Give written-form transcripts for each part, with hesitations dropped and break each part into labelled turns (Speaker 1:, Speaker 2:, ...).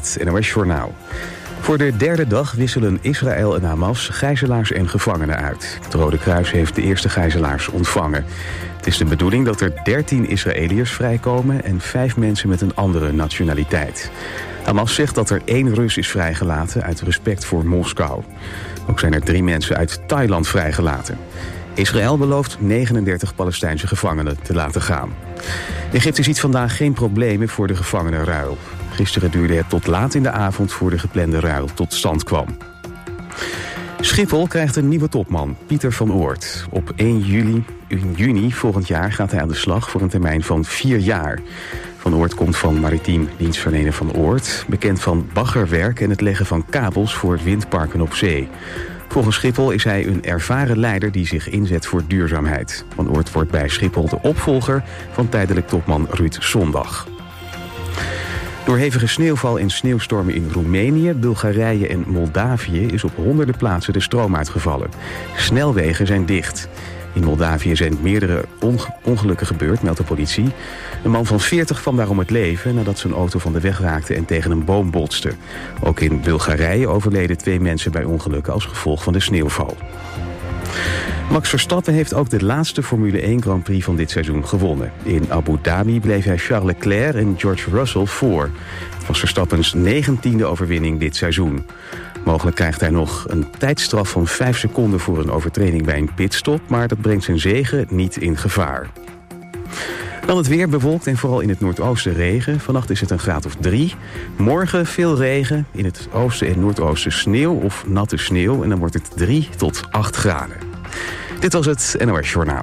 Speaker 1: het NOS Journaal. Voor de derde dag wisselen Israël en Hamas gijzelaars en gevangenen uit. Het Rode Kruis heeft de eerste gijzelaars ontvangen. Het is de bedoeling dat er 13 Israëliërs vrijkomen en 5 mensen met een andere nationaliteit. Hamas zegt dat er 1 Rus is vrijgelaten uit respect voor Moskou. Ook zijn er 3 mensen uit Thailand vrijgelaten. Israël belooft 39 Palestijnse gevangenen te laten gaan. Egypte ziet vandaag geen problemen voor de gevangenenruil. Gisteren duurde het tot laat in de avond voor de geplande ruil tot stand kwam. Schiphol krijgt een nieuwe topman, Pieter van Oort. Op 1 juni volgend jaar gaat hij aan de slag voor een termijn van 4 jaar. Van Oort komt van maritiem dienstverlener Van Oort, bekend van baggerwerk en het leggen van kabels voor windparken op zee. Volgens Schiphol is hij een ervaren leider die zich inzet voor duurzaamheid. Van Oort wordt bij Schiphol de opvolger van tijdelijk topman Ruud Zondag. Door hevige sneeuwval en sneeuwstormen in Roemenië, Bulgarije en Moldavië is op honderden plaatsen de stroom uitgevallen. Snelwegen zijn dicht. In Moldavië zijn meerdere ongelukken gebeurd, meldt de politie. Een man van 40 kwam daarom het leven nadat zijn auto van de weg raakte en tegen een boom botste. Ook in Bulgarije overleden 2 mensen bij ongelukken als gevolg van de sneeuwval. Max Verstappen heeft ook de laatste Formule 1 Grand Prix van dit seizoen gewonnen. In Abu Dhabi bleef hij Charles Leclerc en George Russell voor. Het was Verstappens 19e overwinning dit seizoen. Mogelijk krijgt hij nog een tijdstraf van 5 seconden voor een overtreding bij een pitstop, maar dat brengt zijn zege niet in gevaar. Dan het weer, bewolkt en vooral in het noordoosten regen. Vannacht is het een graad of 3. Morgen veel regen, in het oosten en noordoosten sneeuw of natte sneeuw en dan wordt het 3 tot 8 graden. Dit was het NOS Journaal.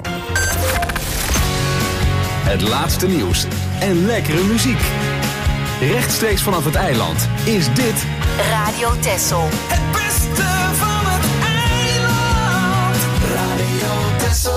Speaker 2: Het laatste nieuws en lekkere muziek. Rechtstreeks vanaf het eiland is dit
Speaker 3: Radio Texel.
Speaker 4: Het beste van het eiland. Radio Texel.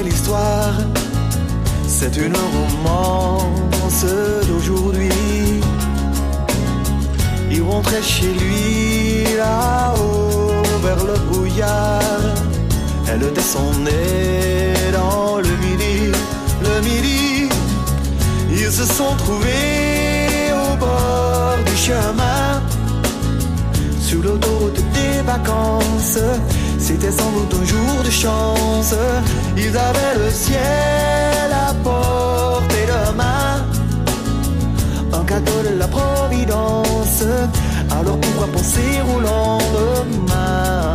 Speaker 3: belle histoire. C'est une romance d'aujourd'hui. Il rentrait chez lui là-haut vers le brouillard. Elle descendait dans le midi. Ils se sont trouvés au bord du chemin, sur l'autoroute des vacances. C'était sans doute un jour de chance. Ils avaient le ciel à portée de main, un cadeau de la Providence. Alors pourquoi penser au lendemain?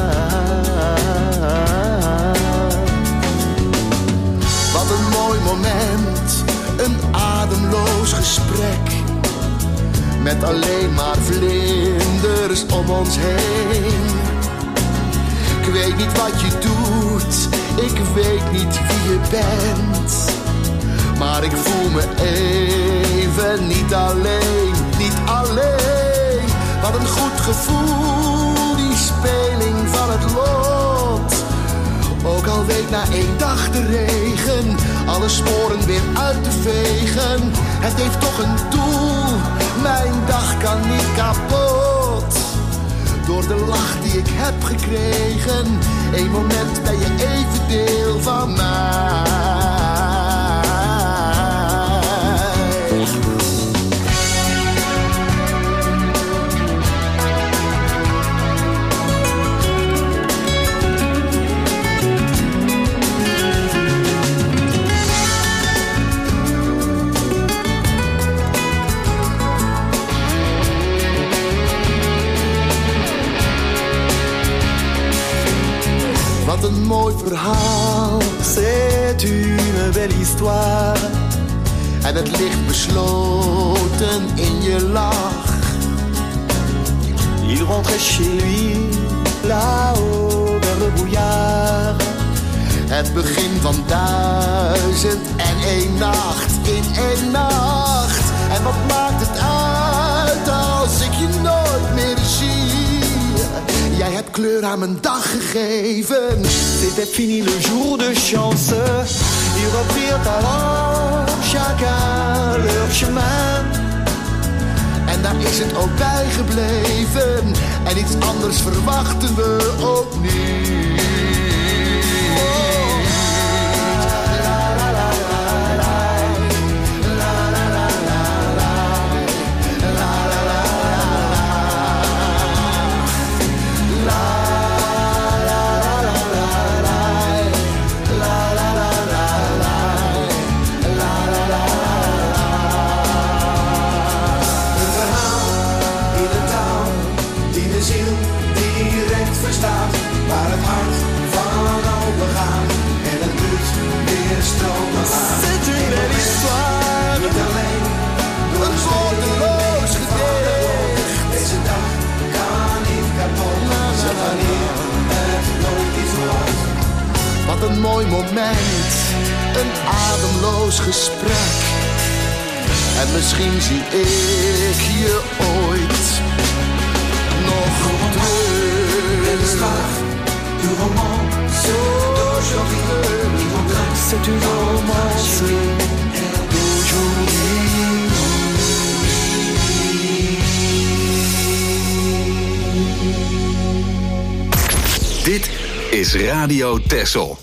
Speaker 5: Wat een mooi moment, een ademloos gesprek, met alleen maar vlinders om ons heen. Ik weet niet wat je doet, ik weet niet wie je bent, maar ik voel me even niet alleen, niet alleen. Wat een goed gevoel, die speling van het lot. Ook al week na 1 dag de regen alle sporen weer uit te vegen. Het heeft toch een doel, mijn dag kan niet kapot. Door de lach die ik heb gekregen, 1 moment ben je even deel van mij. Wat een mooi verhaal,
Speaker 3: c'est une belle histoire.
Speaker 5: En het ligt besloten in je lach.
Speaker 3: Il rentrait chez lui, là-haut vers le brouillard.
Speaker 5: Het begin van 1001 nacht in 1 nacht. En wat maakt het uit als ik je nooit meer zie? Jij hebt kleur aan mijn dag gegeven.
Speaker 3: C'était fini le jour de chance. Ils reprirent alors chacun leur chemin.
Speaker 5: En daar is het ook bij gebleven. En iets anders verwachten we ook niet.
Speaker 4: Waar het hart van open gaat en het bloed weer stromen gaat.
Speaker 3: C'est une belle histoire.
Speaker 4: Niet alleen door
Speaker 5: Een woordeloos gedicht.
Speaker 4: deze dag kan niet kapot. Ze wanneer het nooit iets wordt.
Speaker 5: Wat een mooi moment, een ademloos gesprek. En misschien zie ik je ooit nog terug.
Speaker 4: Du romance d'aujourd'hui.
Speaker 3: C'est une romance d'aujourd'hui.
Speaker 2: Dit is Radio Texel.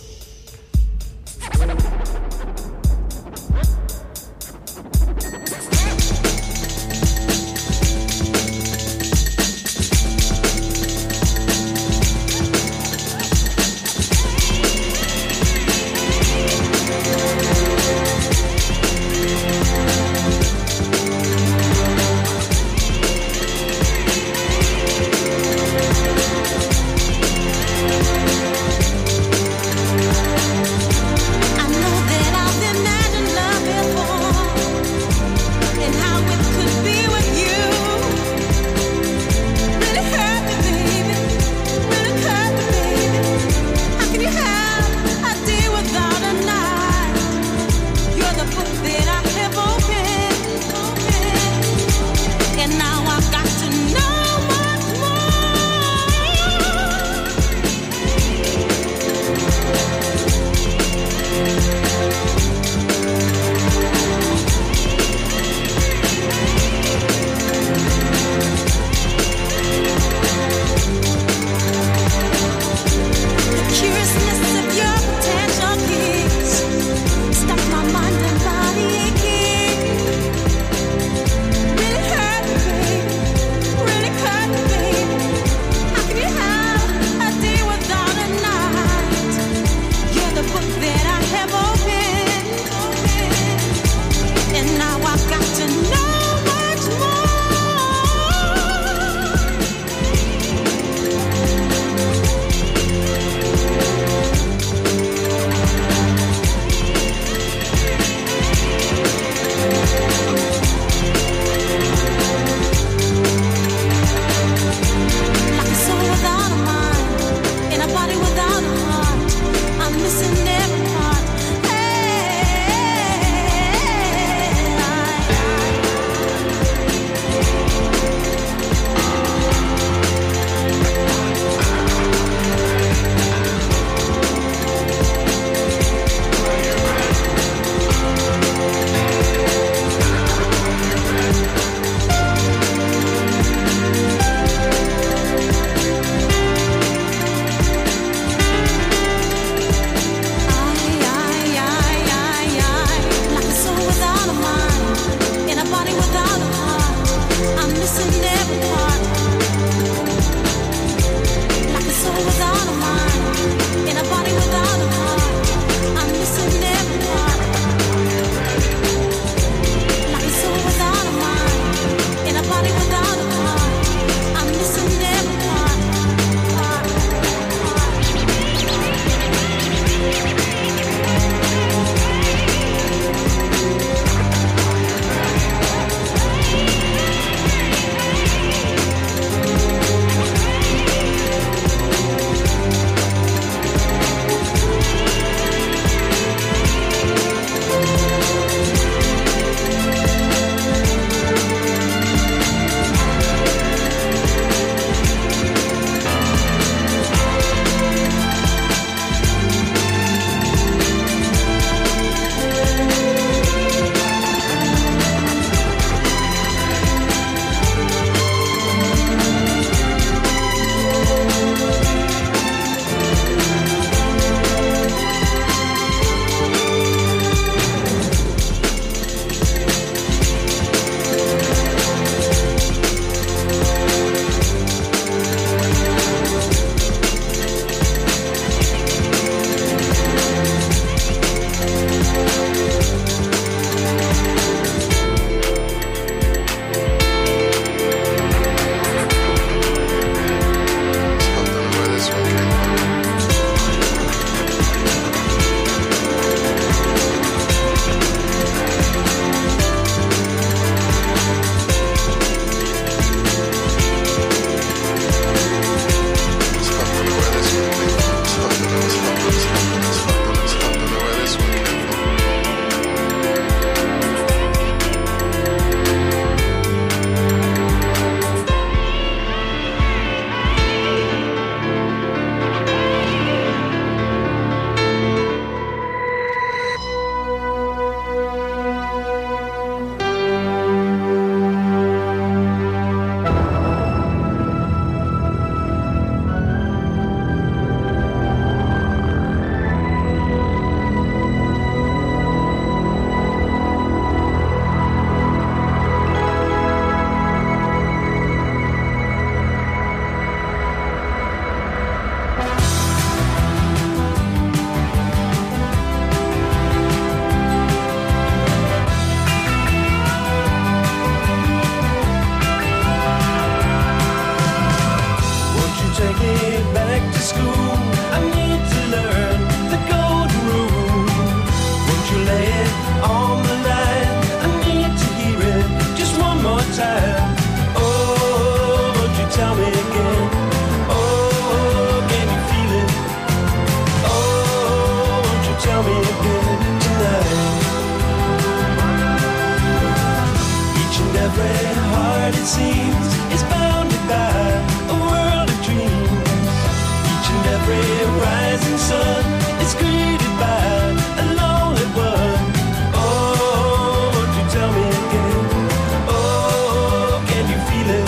Speaker 6: it seems, is bounded by a world of dreams. Each and every rising sun is greeted by a lonely one. Oh, won't you tell me again? Oh, can you feel it?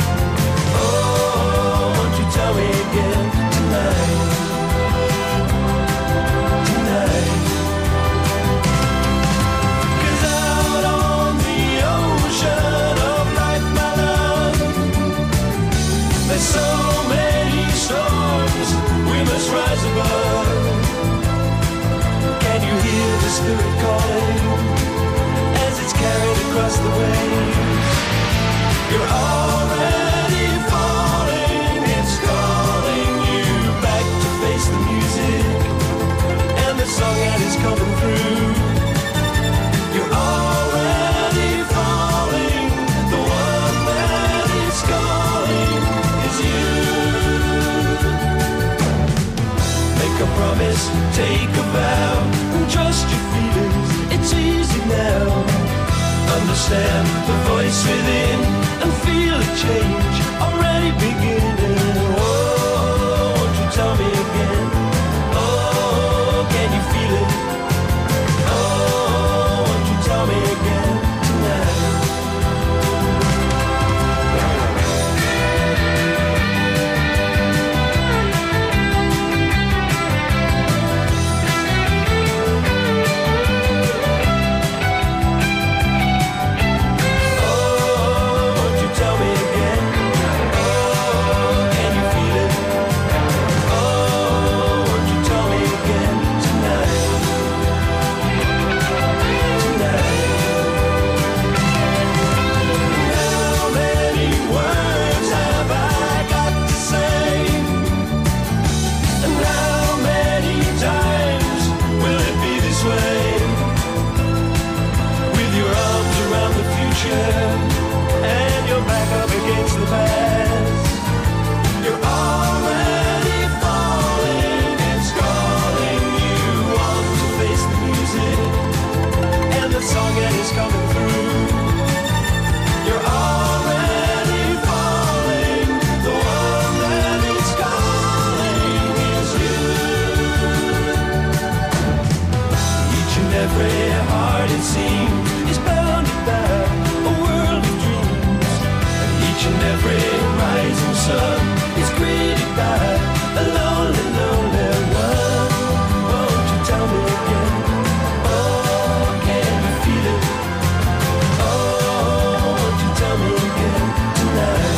Speaker 6: Oh, won't you tell me again tonight? Tonight. 'Cause out on the ocean of life, my love, there's so many storms we must rise above. Can you hear the spirit calling as it's carried across the waves? You're already falling, it's calling you back to face the music and the song that is coming through. You're already falling, the one that is calling is you. Make a promise, take a vow, and trust your feelings, it's easy now. Understand the voice within and feel a change already beginning. Oh, won't you tell me again? Oh, can you feel it? Oh, won't you tell me again tonight? And you're back up against the past. You're already falling, it's calling you on to face the music and the song that is coming through. You're already falling, the one that is calling is you. Each and every heart it seems is bounded by a world of dreams, and each and every rising sun is greeted by a lonely, lonely one. Won't you tell me again? Oh, can you feel it? Oh, won't you tell me again tonight?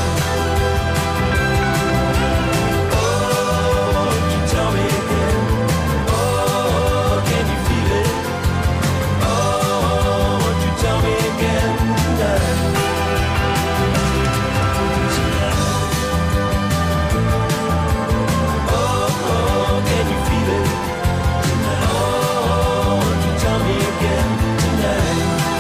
Speaker 6: Oh, won't you tell me again? Oh, can you feel it? Oh, won't you tell me again tonight? Oh, can you feel it? Oh, won't you tell me again tonight?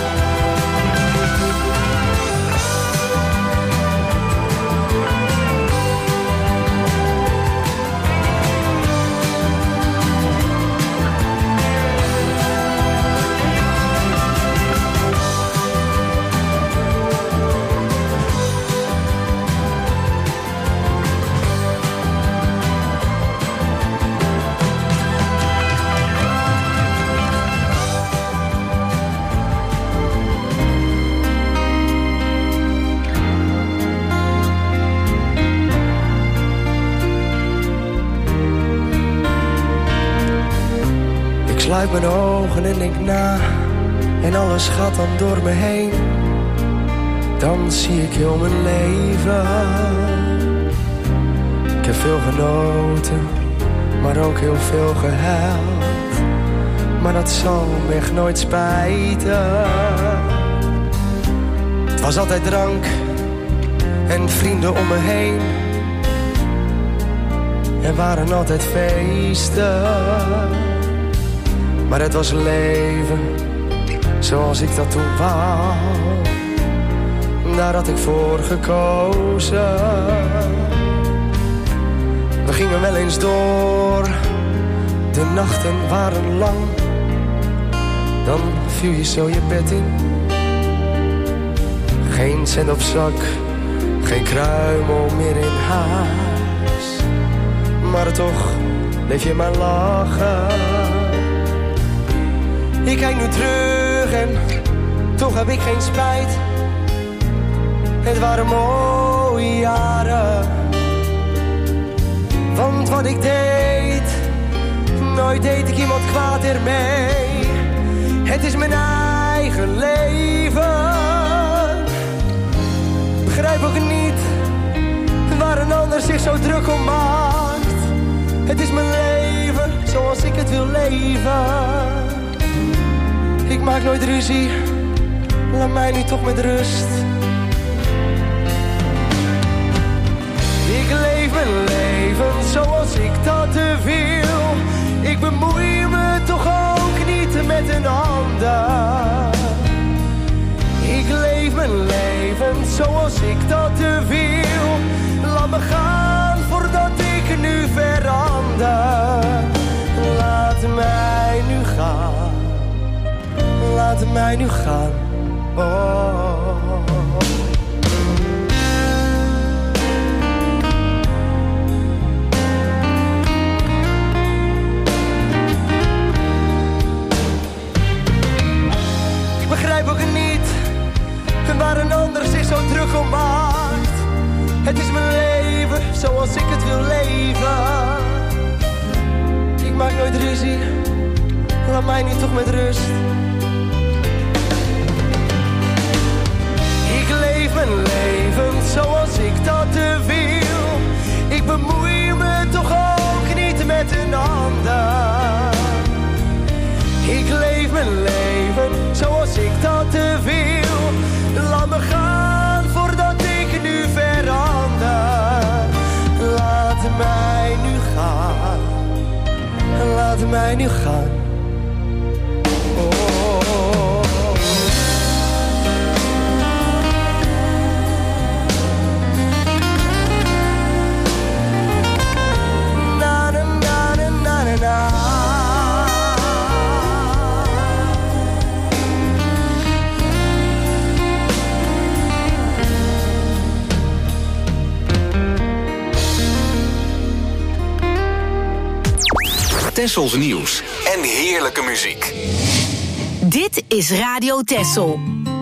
Speaker 7: Ik sluit mijn ogen en denk na, en alles gaat dan door me heen. Dan zie ik heel mijn leven. Ik heb veel genoten, maar ook heel veel gehuild. Maar dat zal me echt nooit spijten. Het was altijd drank en vrienden om me heen. Er waren altijd feesten. Maar het was leven zoals ik dat toen wou. Daar had ik voor gekozen. We gingen wel eens door, de nachten waren lang. Dan viel je zo je bed in. Geen cent op zak, geen kruimel meer in huis. Maar toch leef je mijn lachen. Ik kijk nu terug en toch heb ik geen spijt. Het waren mooie jaren. Want wat ik deed, nooit deed ik iemand kwaad ermee. Het is mijn eigen leven. Begrijp ook niet waar een ander zich zo druk om maakt. Het is mijn leven zoals ik het wil leven. Ik maak nooit ruzie, laat mij nu toch met rust. Ik leef mijn leven zoals ik dat wil. Ik bemoei me toch ook niet met een ander. Ik leef mijn leven zoals ik dat wil. Laat me gaan voordat ik nu verander. Laat mij nu gaan. Laat mij nu gaan. Oh. Ik begrijp ook niet waar een ander zich zo druk om maakt. Het is mijn leven zoals ik het wil leven. Ik maak nooit ruzie, laat mij nu toch met rust. Ik leef mijn leven zoals ik dat wil. Ik bemoei me toch ook niet met een ander. Ik leef mijn leven zoals ik dat wil. Laat me gaan voordat ik nu verander. Laat mij nu gaan. Laat mij nu gaan. Oh. Na na na na na na.
Speaker 2: Tessels nieuws en heerlijke muziek.
Speaker 8: Dit is Radio Tessel.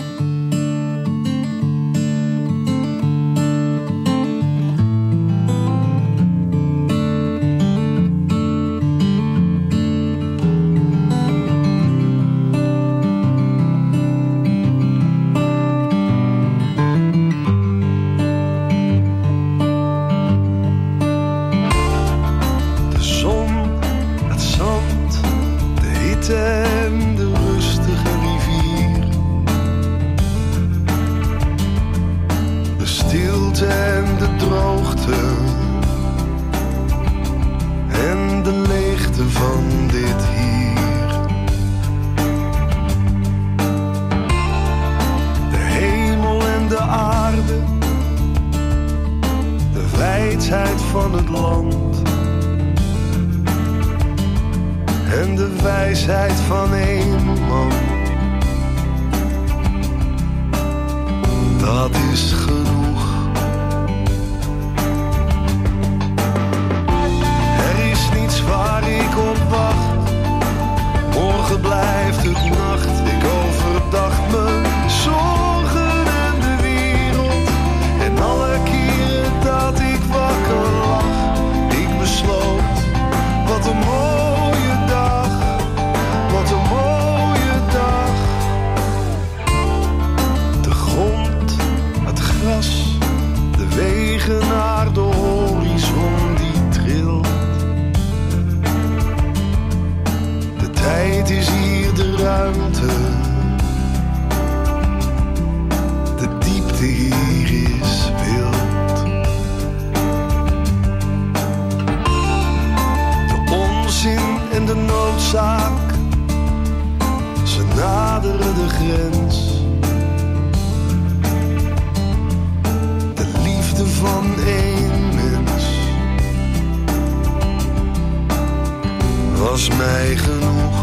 Speaker 9: Was mij genoeg.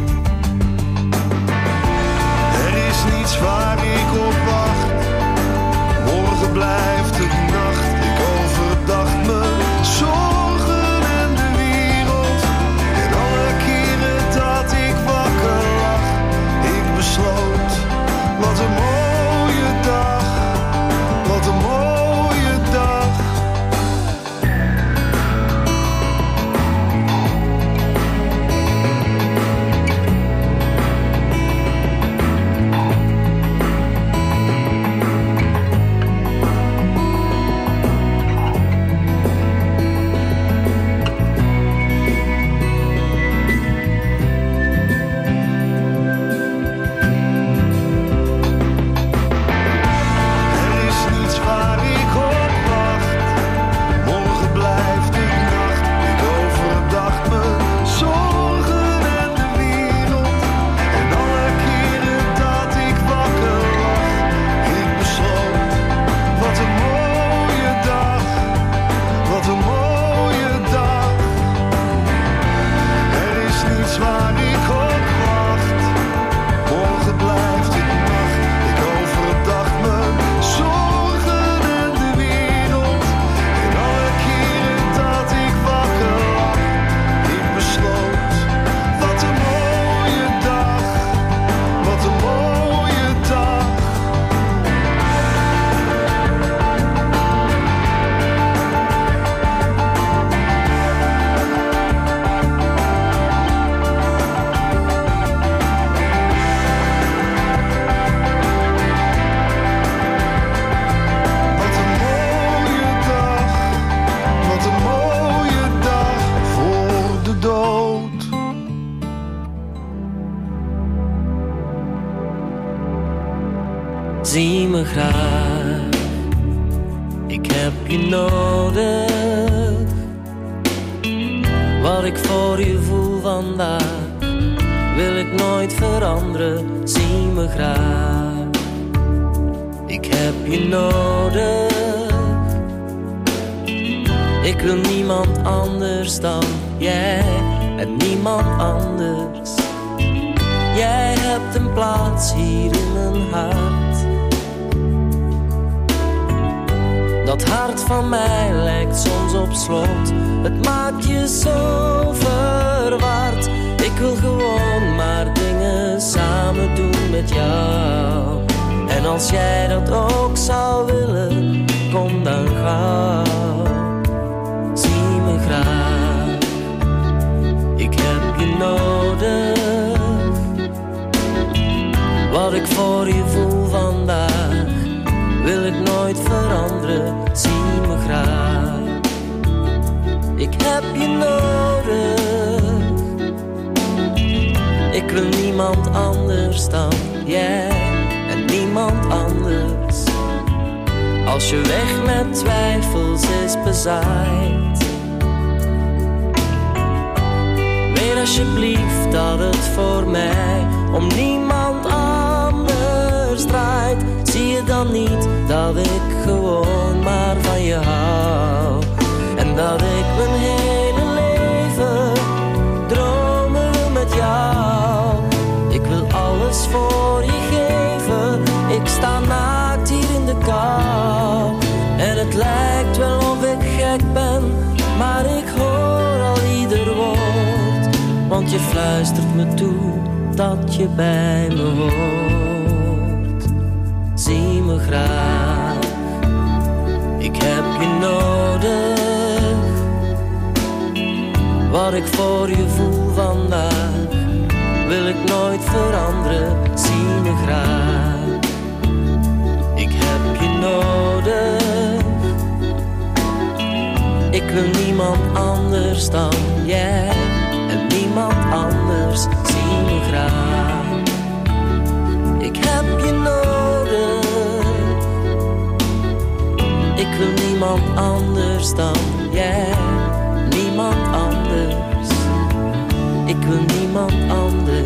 Speaker 9: Er is niets waar ik op wacht. zie me graag. Ik heb je nodig. Wat ik voor je voel vandaag, wil ik nooit veranderen, zie me graag. Ik heb je nodig. Ik wil niemand anders dan jij en niemand anders. Jij hebt een plaats hier in mijn hart. Dat hart van mij lijkt soms op slot. Het maakt je zo verward. Ik wil gewoon maar dingen samen doen met jou. En als jij dat ook zou willen, kom dan gauw. Zie me graag. Ik heb je nodig. Wat ik voor je voel vandaag, wil ik nooit veranderen, zie me graag. Ik heb je nodig. Ik wil niemand anders dan jij en niemand anders. Als je weg met twijfels is bezaaid, weet alsjeblieft dat het voor mij om niemand anders draait. Zie je dan niet dat ik gewoon maar van je hou? En dat ik mijn hele leven dromen wil met jou. Ik wil alles voor je geven. Ik sta naakt hier in de kou. En het lijkt wel of ik gek ben, maar ik hoor al ieder woord. Want je fluistert me toe dat je bij me hoort. Zie me graag. Ik heb je nodig. Wat ik voor je voel vandaag, wil ik nooit veranderen, zie me graag. Ik heb je nodig. Ik wil niemand anders dan jij en niemand anders, zie me graag. Ik heb je nodig. Ik wil niemand anders dan jij, niemand anders. Ik wil niemand anders.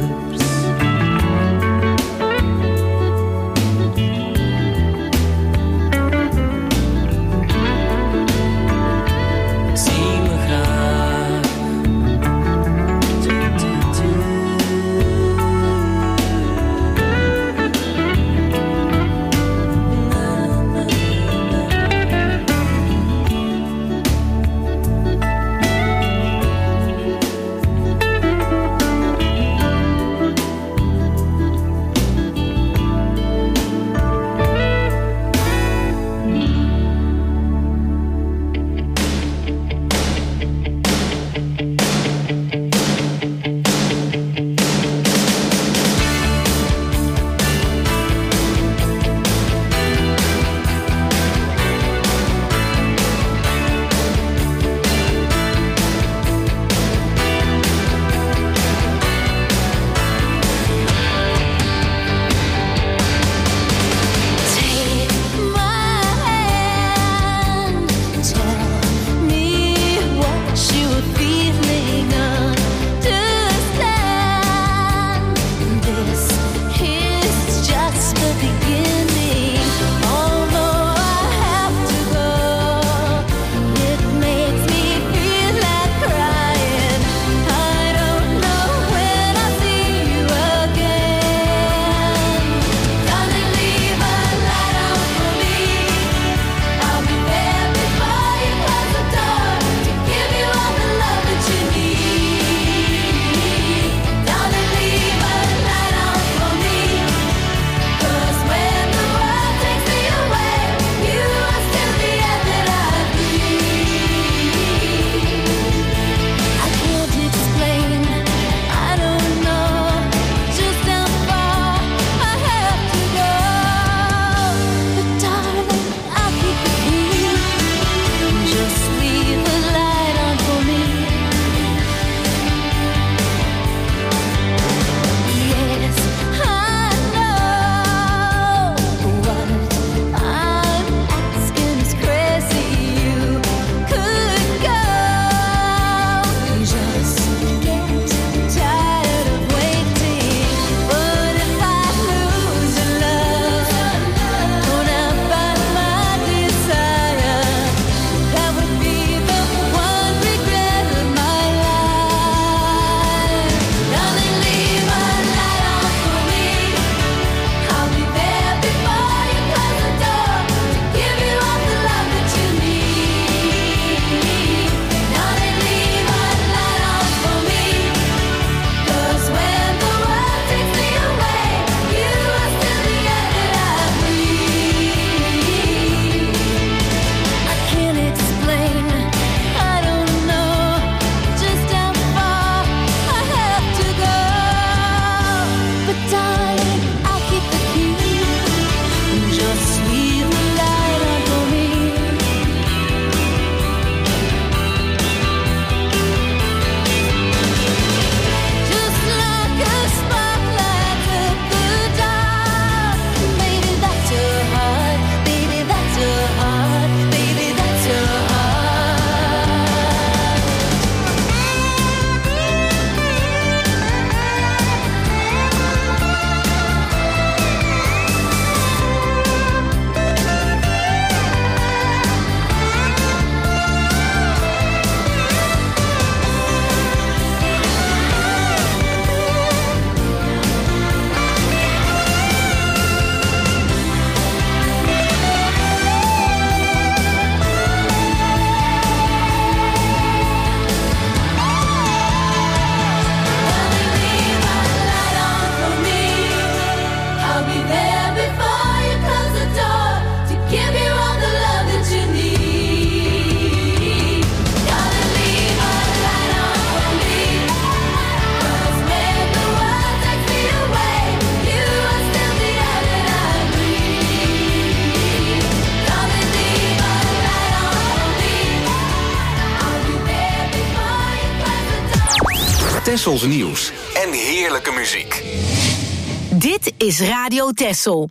Speaker 2: Tessels nieuws en heerlijke muziek.
Speaker 8: Dit is Radio Tessel.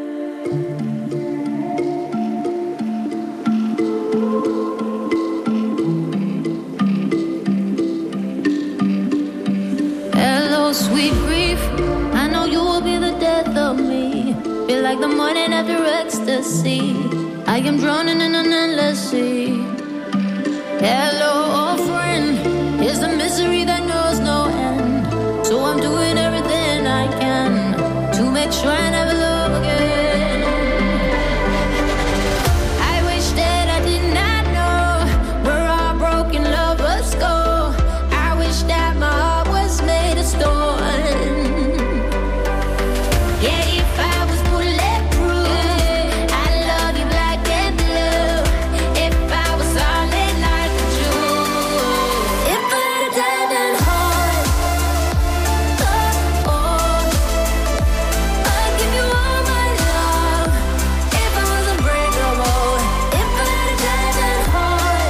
Speaker 10: Hello, sweet grief. I know you will be the death of me. Feel like the morning after ecstasy. I am drowning in an endless sea. Hello, old friend. Here's the misery that knows no end. So I'm doing everything I can to make sure I never love again. I wish that I did not know where our broken lovers go. I wish that my heart was made of stone. Yeah, if I was bulletproof, I'd love you black and blue. If I was solid like a Jew, if I had a diamond heart, oh, oh, I'd give you all my love. If I was unbreakable, if I had a diamond heart,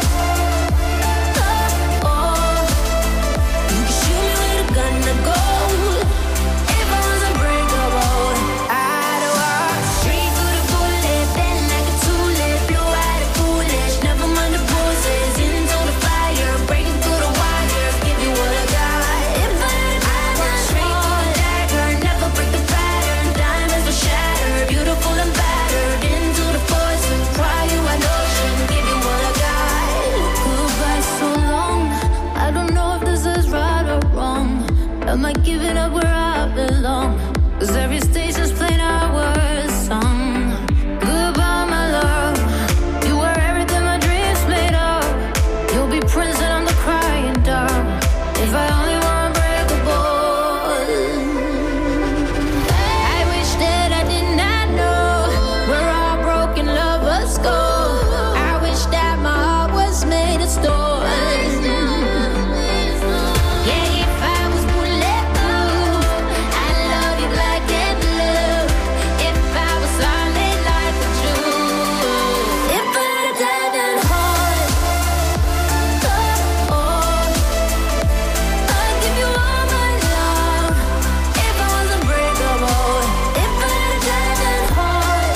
Speaker 10: oh, oh, you could shoot me with a gun to go. If I was unbreakable, I'd walk straight through the bullet, bend like a tulip, blue-eyed and foolish, never mind the bruises, into the fire, breaking through the wires, give you what I got. If I had a diamond straight through the dagger, never break the pattern, diamonds will shatter, beautiful and battered, into the poison, cry you an ocean, give you what I got. Goodbye so long, I don't know if this is right or wrong. Am I giving up where I belong? 'Cause every station's playing our song. Goodbye, my love. You were everything my dreams made of. You'll be Prince and I'm the crying dog. If I only were unbreakable. I wish that I did not know where our broken lovers go. I wish that my heart was made of stone. Yeah, if I was bulletproof, I'd love you black and blue. If I was solid like a Jew, if I had a diamond heart, oh, oh, I'd give you all my love. If I was unbreakable, if I had a diamond heart,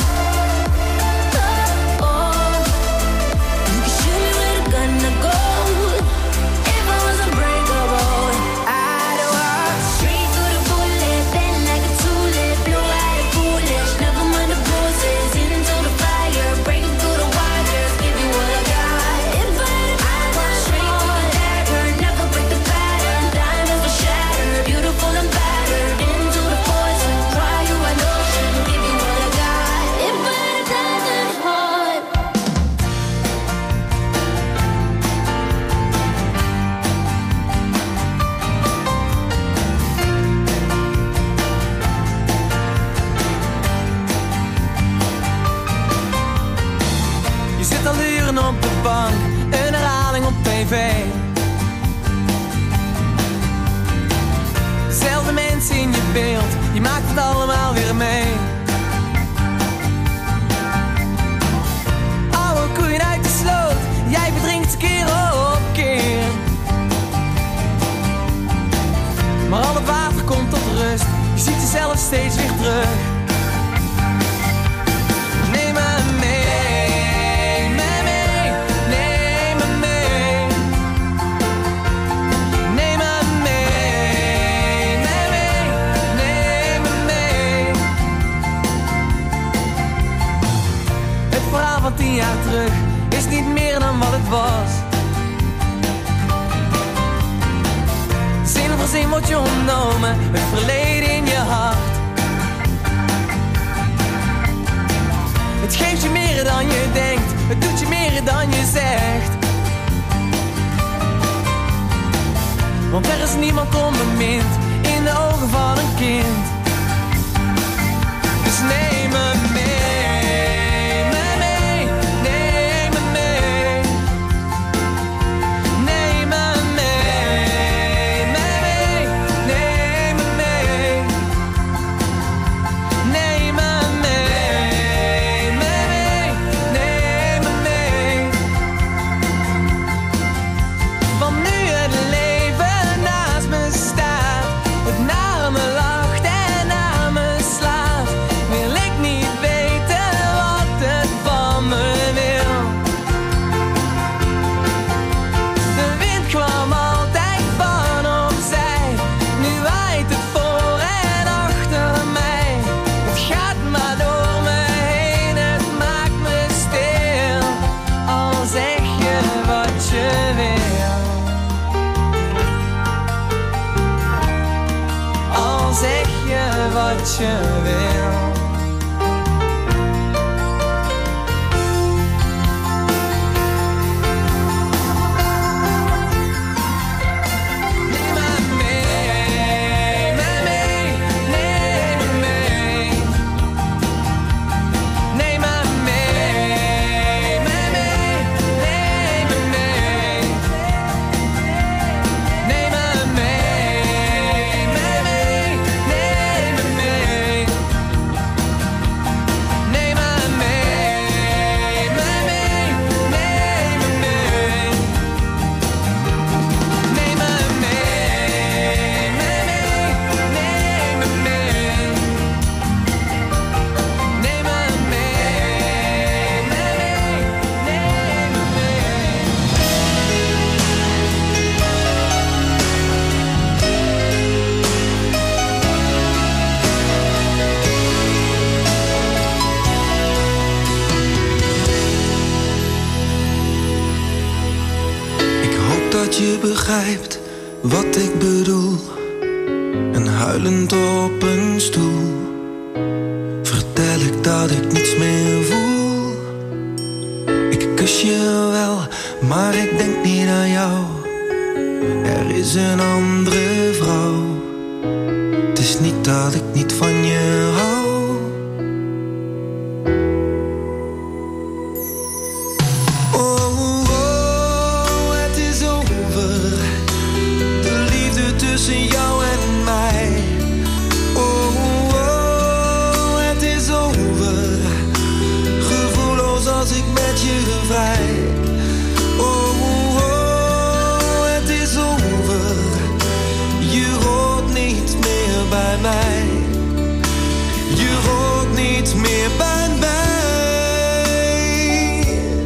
Speaker 10: oh, oh, you could shoot me with a gun to go. If I was unbreakable, I'd walk straight through the bullet, bend like a tulip, blue-eyed and foolish, never mind the bruises, into the fire, breaking through the wires, give you what I got. If I had a diamond straight through the dagger, never break the pattern, diamonds will shatter, beautiful and battered, into the poison, cry you an ocean, give you what I got. If I had a diamond heart.
Speaker 7: Je zit al uren op de bank, een herhaling op tv. Dezelfde mensen in je beeld, je maakt het allemaal weer mee. Oude koeien uit de sloot, jij verdrinkt keer op keer. Maar al het water komt tot rust, je ziet jezelf steeds weer terug. Neem me mee, neem me mee. Neem me mee, neem me mee. Het verhaal van 10 jaar terug is niet meer dan wat het was. Zin voor zin wordt je ontnomen, het verleden in je hart. Het geeft je meer dan je denkt, het doet je meer dan je zegt. Want er is niemand onbemind in de ogen van een kind. Dus neem me mee, neem me mee. Neem me mee, neem me mee. Neem me mee, neem me mee. Want nu het leven naast me staat.
Speaker 11: wat je wil.
Speaker 3: Je begrijpt wat ik bedoel. En huilend op een stoel vertel ik dat ik niets meer voel. Ik kus je wel, maar ik denk niet aan jou. Er is een andere vrouw. Het is niet dat ik niet van je hou. Tussen jou en mij. Oh, oh, het is over. Gevoelloos als ik met je vrij. Oh, oh, het is over. Je hoort niet meer bij mij. Je hoort niet meer bij mij.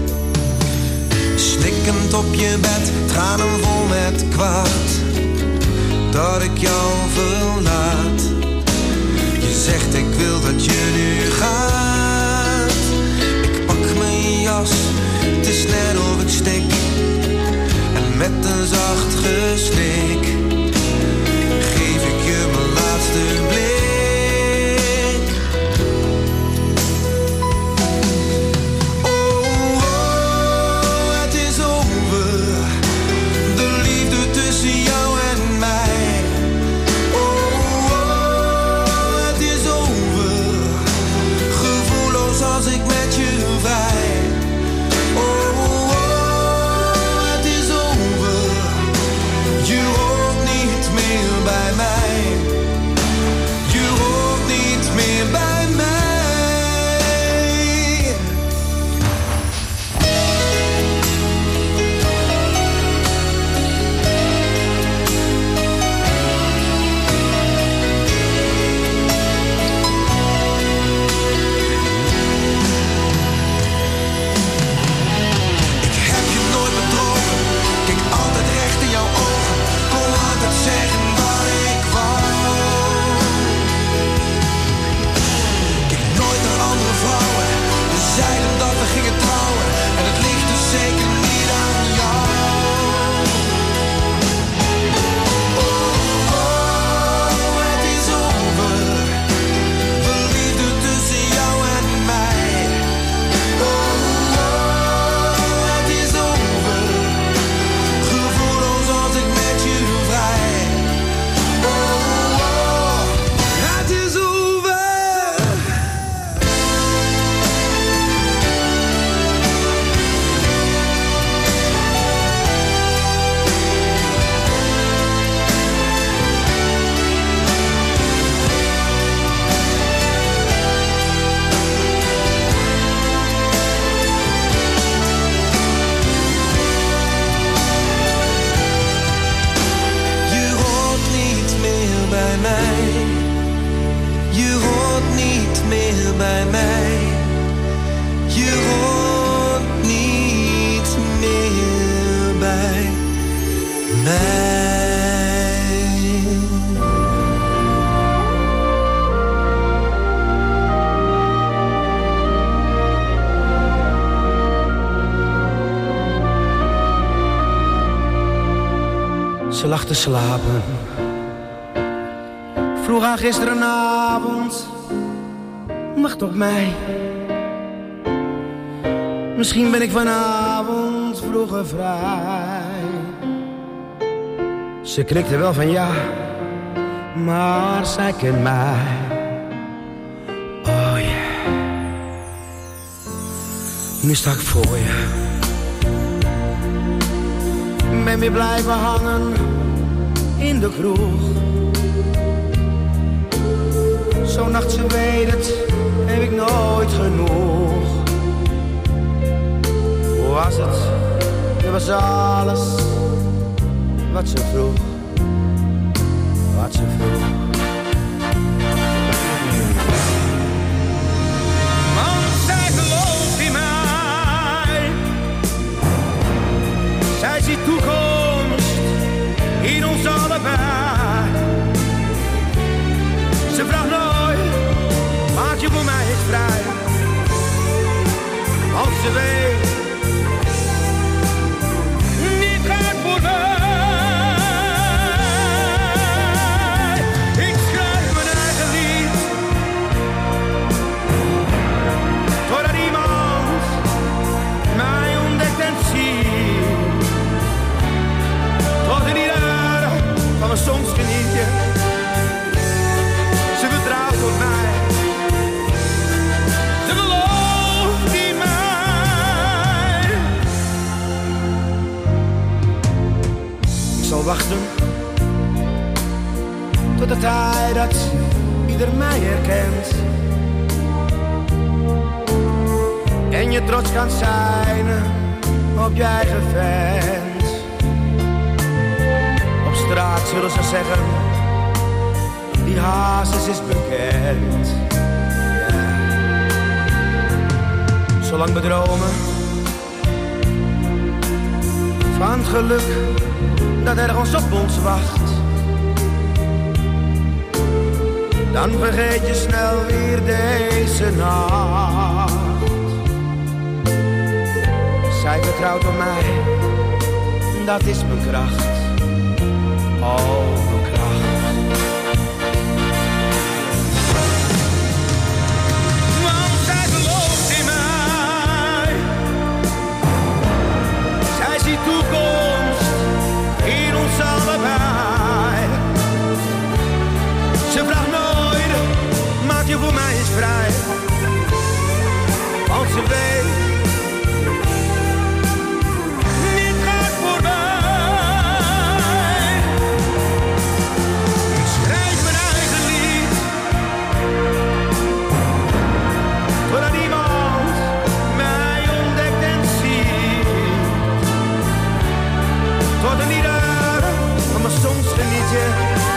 Speaker 3: Snikkend op je bed, tranen vol met kwaad. Dat ik jou verlaat. Je zegt ik wil dat je nu gaat. Ik pak mijn jas, het is net of ik stik. En met een zacht gesnik geef ik je mijn laatste blik. Oh, oh, het is over. De liefde tussen jou en mij. Als ik met je vrij. Oh, oh, het is over. Je hoort niet meer bij mij. Je hoort niet meer bij mij. Zeggen wat ik wou. Kijk nooit naar andere vrouwen. We zeiden dat we gingen trouwen. En het ligt dus zeker niet aan jou. Oh, oh, het is over. Verliefde tussen jou en mij. Oh, oh, het is over. Gevoelloos als ik met je vrij. Je hoort niet meer bij mij. Je hoort niet meer bij mij.
Speaker 7: Ze lag te slapen Vroeg aan gisterenavond, wacht op mij. Misschien ben ik vanavond vroeger vrij. Ze knikte wel van ja, maar zij kent mij. Oh yeah. Nu sta ik voor je. Ben weer blijven hangen in de kroeg. Zo'n nacht, ze weet het, heb ik nooit genoeg. Hoe was het? Het was alles wat ze vroeg. Wat ze vroeg. Want zij gelooft in mij. Zij ziet toekomst in ons allebei. Ze vraagt nooit, maak je voor mij eens vrij. Want ze weet, niet gaat voor mij. Ik schrijf mijn eigen lied, totdat iemand mij ontdekt en ziet. Tot in ieder van mijn soms genietje. Ze vertrouwt op mij. Ze gelooft in mij. Ik zal wachten tot de tijd dat ieder mij herkent. En je trots kan zijn op je eigen vent. Op straat zullen ze zeggen, die Hazes is bekend. Yeah. Zolang we dromen van het geluk dat ergens op ons wacht, dan vergeet je snel weer deze nacht. Zij vertrouwt op mij, dat is mijn kracht. Oh, mijn kracht. Want zij gelooft in mij. Zij ziet toekomst in ons allebei. Ze vraagt nooit, maak je voor mij eens vrij. Want ze weet, niet gaat voorbij. Ik schrijf mijn eigen lied, totdat iemand mij ontdekt en ziet. Tot een ieder van mijn soms genietje.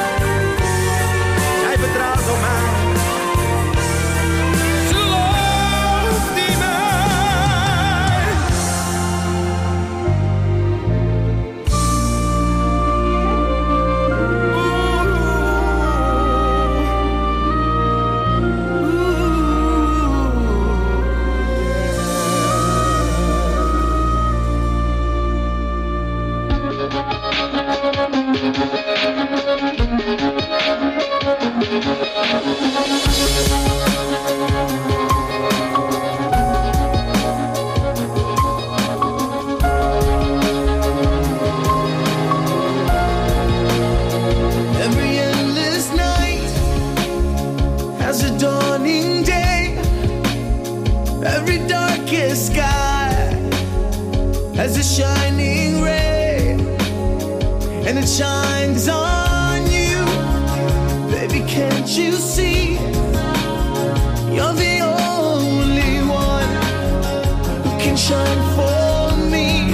Speaker 7: Zij vertrouwt op mij. Ze gelooft in mij.
Speaker 3: Every endless night has a dawning day. Every darkest sky has a shining ray, and it shines on you. Baby, can't you see? You're the only one who can shine for me.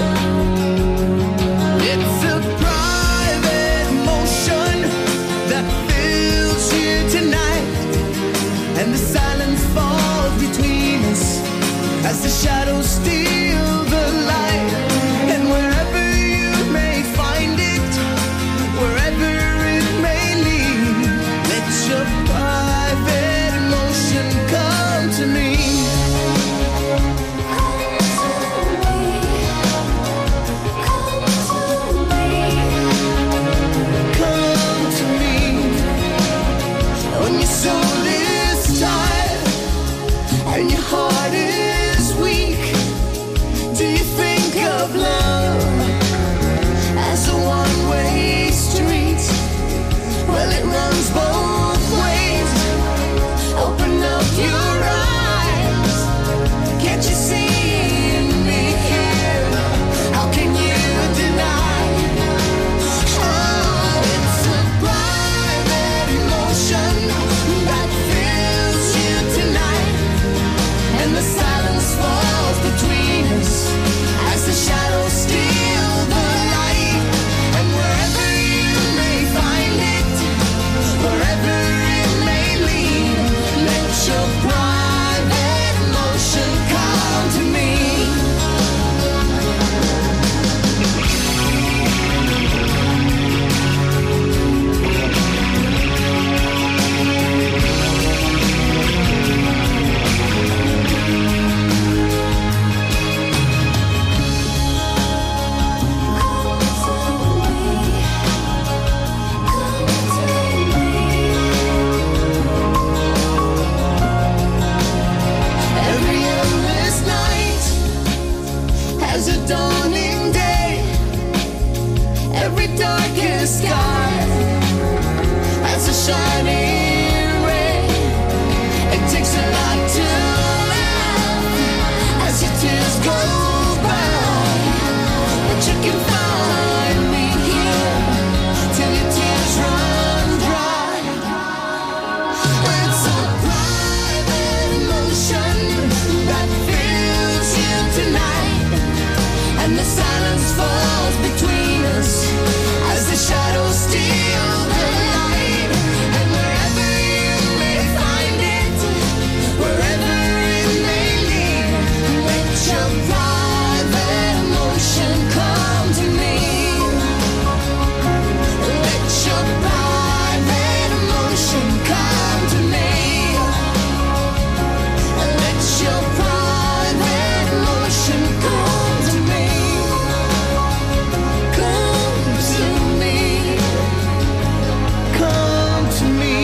Speaker 3: It's a private motion that fills you tonight, and the silence falls between us as the shadows steal the light. And wherever you may find it, wherever it may lead, let your private emotion come to me.
Speaker 10: shining ray. It takes a lot to laugh as your tears go by, but you can find me here till your tears run dry. It's a private emotion that fills you tonight, and the silence falls between us as the shadows steal the light. And wherever you may find it, wherever it may lead, let your private emotion come to me. Let your private emotion come to me. Let your private emotion come to me. Come to me. Come to me.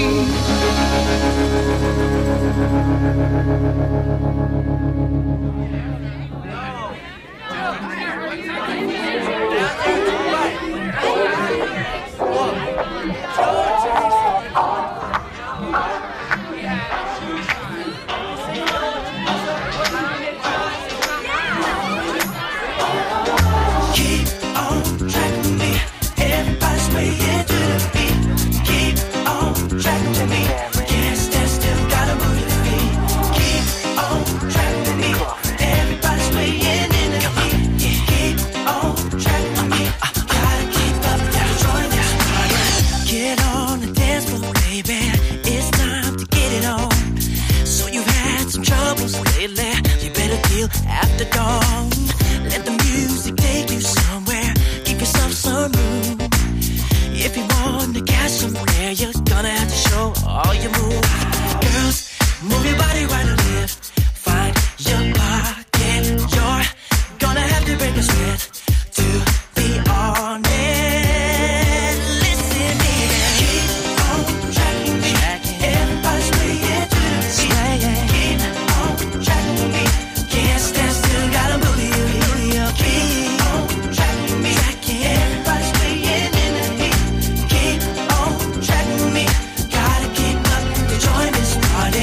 Speaker 6: Keep on track with me. Everybody's swaying to the beat. Keep on track with me. Can't stand still, gotta move your feet. Keep on track with me. Everybody's swaying in the beat. Keep on track with me. Gotta keep up, join this party. Get on the dance floor, baby. It's time to get it on. So you've had some troubles lately. You better deal after dawn. Let the music take you somewhere. Give yourself some room. If you want to catch somewhere, you're gonna have to show all your moves. Girls, move your body right or left. Find your pocket. You're gonna have to break a sweat to be on it. Listen, baby. Keep on track with me. Everybody's swaying to the beat. Keep on track with me. Can't stand still, gotta move you. Keep on track with me. Everybody's swaying in the heat. Keep on track with me. Gotta keep up to join this party.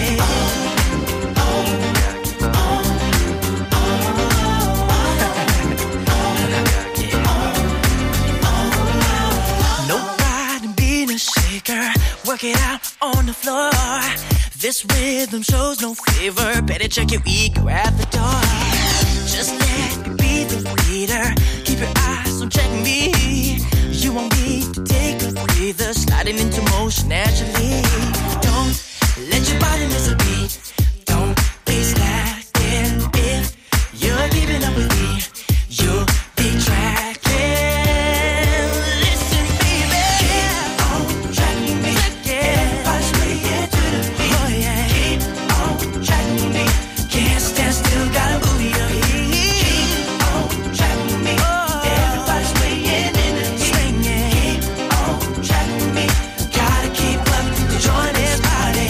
Speaker 6: No pride in being a shaker. Work it out on the floor. This rhythm shows no favor. Better check your ego at the door. Just let me be the leader. Keep your eyes on checking me. You won't need to take a breather. Sliding into motion naturally. Don't let your body miss a beat. Don't be slacking. If you're keeping up with me, you'll be tracking. Listen, baby. Keep on track with me. Everybody's swaying to the beat. Oh, yeah. Keep on track with me. Can't stand still, gotta move your feet. Keep on track with me. Everybody's swaying in the heat. Keep on track with me. Gotta keep up to join this party.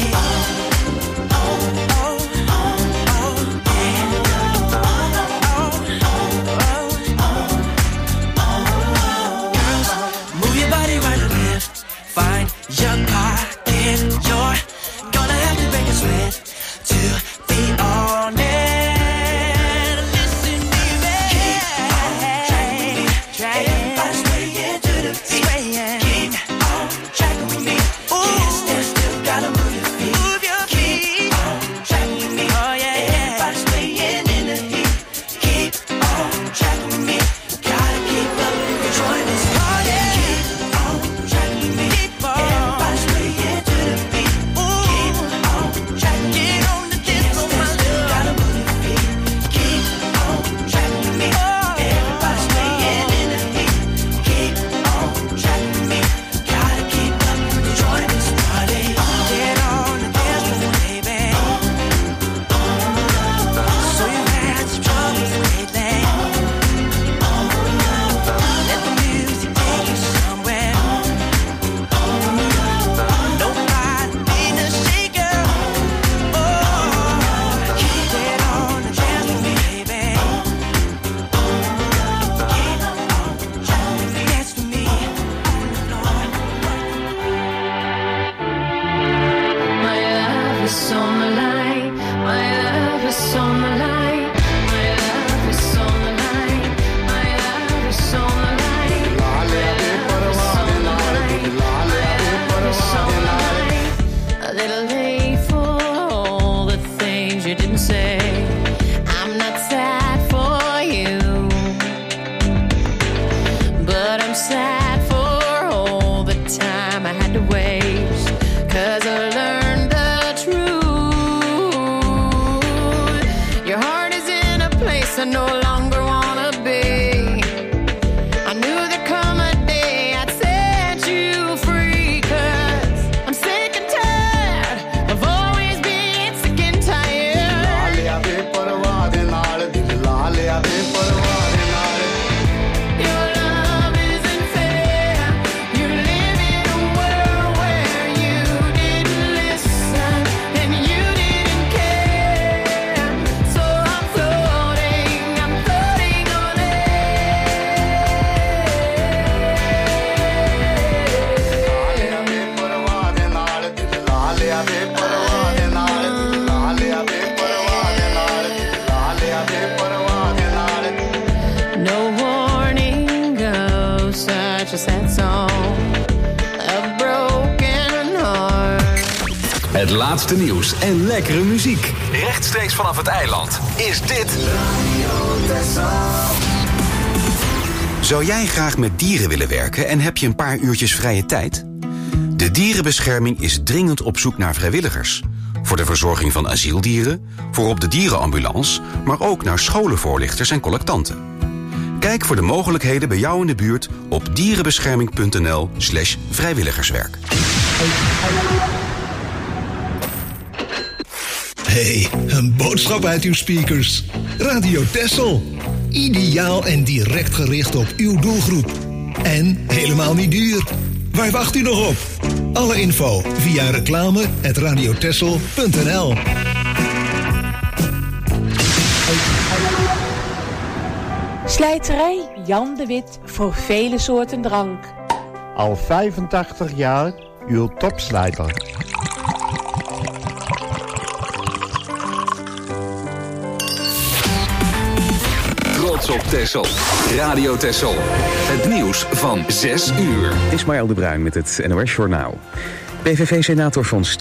Speaker 6: Girls, move your body right or left. Find your pocket. You're gonna have to break a sweat to be on it. Listen, baby. Keep on track with me. Everybody's swaying to the beat. Keep on track with me. Can't stand still, gotta move your feet. Keep on track with me. Everybody's swaying in the heat. Keep on track with me. Gotta keep up and join this party. Keep on track with me. Everybody's swaying to the beat. Keep on track with me.
Speaker 11: No warning goes such a sad song of broken heart.
Speaker 2: Het laatste nieuws en lekkere muziek. Rechtstreeks vanaf het eiland is dit Radio Texel.
Speaker 12: Zou jij graag met dieren willen werken en heb je een paar uurtjes vrije tijd? De dierenbescherming is dringend op zoek naar vrijwilligers. Voor de verzorging van asieldieren, voor op de dierenambulance, maar ook naar scholenvoorlichters en collectanten. Kijk voor de mogelijkheden bij jou in de buurt op dierenbescherming.nl/vrijwilligerswerk.
Speaker 13: Hey, een boodschap uit uw speakers. Radio Texel. Ideaal en direct gericht op uw doelgroep. En helemaal niet duur. Waar wacht u nog op? Alle info via reclame@radiotexel.nl.
Speaker 14: Slijterij Jan de Wit voor vele soorten drank.
Speaker 15: Al 85 jaar uw topslijter.
Speaker 2: Trots op Texel. Radio Texel. Het nieuws van 6 uur.
Speaker 1: Ismaël de Bruin met het NOS Journaal. PVV-senator Van